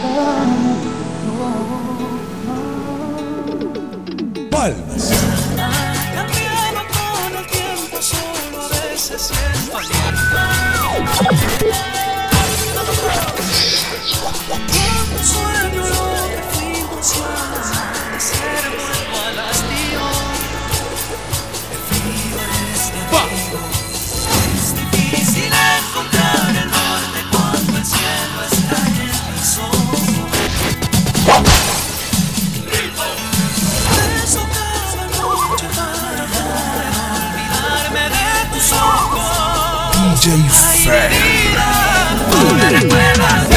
Palmas. Cambiaba con el tiempo, solo a veces siento aliento. Cuando sueño lo que fuimos a ser vuelvo al hastío. El frío es de amigo. Es difícil encontrar el norte cuando el cielo está en mis ojos. Eso cada noche para poder olvidarme de tus ojos. DJ Fer. Ay, mi vida, no me recuerdas.